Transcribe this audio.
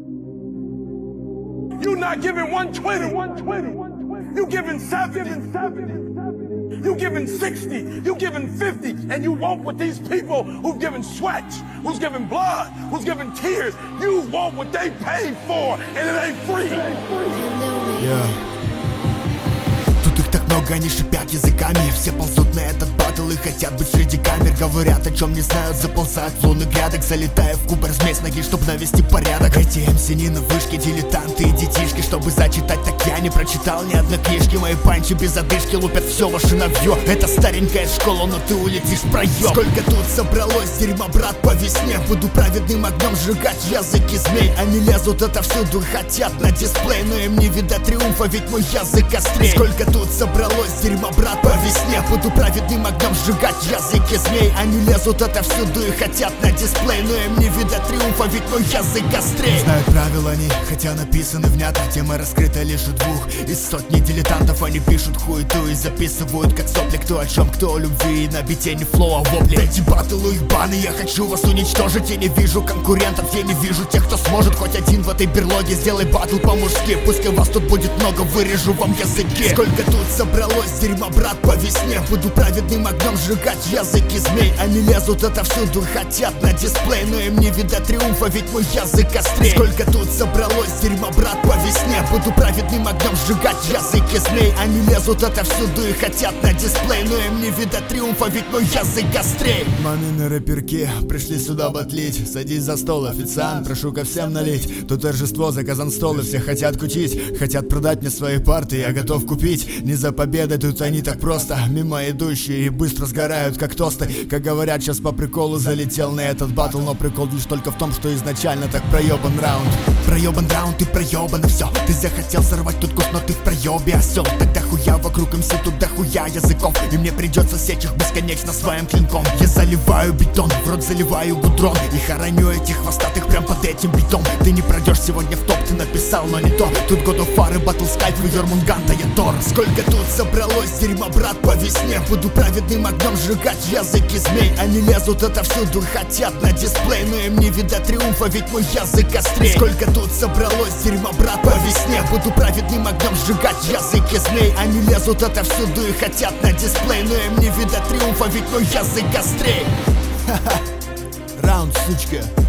You're not giving 120. You giving 70. You giving 60. You giving 50. And you want what these people who've given sweat, who's given blood, who's given tears, you want what they paid for, and it ain't free. Тут их так много, они шипят языками. Все ползут на этот батл и хотят быть среди камер. Говорят, о чем не знают, заползают в лунных грядок, залетая в куб, размесь ноги, чтоб навести порядок. Эти МС не на вышке, дилетанты и детишки. Чтобы зачитать, так я не прочитал ни одной книжки. Мои панчи без одышки лупят все ваше навье. Это старенькая школа, но ты улетишь в проем. Сколько тут собралось дерьма, брат, по весне. Буду праведным огнем сжигать языки змей. Они лезут отовсюду и хотят на дисплей, но им не видать триумфа, ведь мой язык острей. Сколько тут собралось дерьма, брат, по весне. Буду праведным огнем сжигать языки змей. Они лезут отовсюду и хотят на дисплей, но им не видать триумфа, ведь мой язык острей. Знают правила они, хотя написаны внятно. Тема раскрыта лишь у 2 из сотни дилетантов. Они пишут хуету и записывают как сопли. Кто о чем, кто о любви, на бите не флоу, а вопли. Эти баттлы их баны, я хочу вас уничтожить. Я не вижу конкурентов, я не вижу тех, кто сможет. Хоть один в этой берлоге, сделай баттл по-мужски. Пускай вас тут будет много, вырежу вам языки. Сколько тут собралось дерьма, брат, по весне. Буду праведным огнем сжигать языки змей. Они лезут отовсюду и хотят на дисплей, но им не видать триумфа, ведь мой язык острей. Сколько тут собралось дерьма, брат, по весне. Буду праведным огнем сжигать языки змей. Они лезут отовсюду и хотят на дисплей, но им не видать триумфа, ведь мой язык острей. Мамины рэперки пришли сюда батлить. Садись за стол, официант, прошу ко всем налить. Тут торжество, заказан стол, и все хотят кутить. Хотят продать мне свои парты, я готов купить. Не за победой, тут они так просто мимо идущие и быстро сгорают, как тосты. Как говорят, сейчас по приколу залетел на этот батл. Но прикол лишь только в том, что изначально так проебан раунд. Проебан раунд и проебано все. Ты захотел сорвать тут куст, но ты в проебе осел. Тогда хуя вокруг МС, тут дохуя языков. И мне придется сечь их бесконечно своим клинком. Я заливаю бетон, в рот заливаю гудрон. И хороню этих хвостатых прям под этим битом. Ты не пройдешь сегодня в топ, ты написал, но не то. Тут God of War и Battle Skype, и Йормунганта я Тор. Сколько тут собралось дерьма, брат, по весне. Буду праведным огнем сжигать языки змей. Они лезут отовсюду и хотят на дисплей, но им не видать триумфа, ведь мой язык острей. Сколько тут собралось дерьма, брат, по весне. Буду праведным огнем сжигать языки змей. Они лезут отовсюду и хотят на дисплей, но им не видать триумфа, ведь мой язык острей. Раунд, сучка.